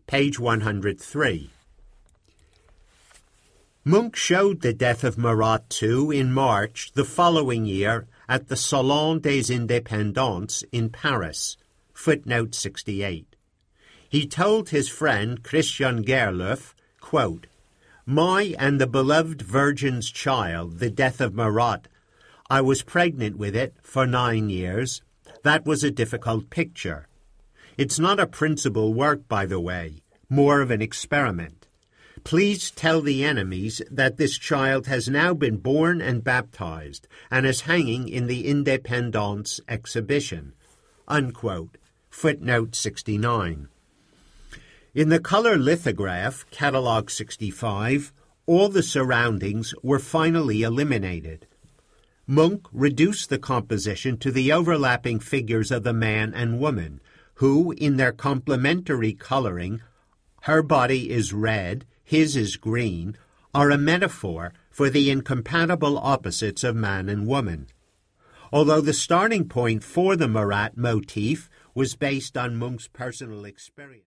page 103. Munch showed the death of Marat II in March the following year at the Salon des Indépendances in Paris, footnote 68. He told his friend Christian Gerloff, quote, "My and the beloved Virgin's child, the death of Marat, I was pregnant with it for 9 years. That was a difficult picture. It's not a principal work, by the way, more of an experiment. Please tell the enemies that this child has now been born and baptized and is hanging in the Indépendance exhibition." Unquote. Footnote 69. In the color lithograph, Catalogue 65, all the surroundings were finally eliminated. Munch reduced the composition to the overlapping figures of the man and woman, who, in their complementary coloring, her body is red, his is green, are a metaphor for the incompatible opposites of man and woman. Although the starting point for the Marat motif was based on Munch's personal experience.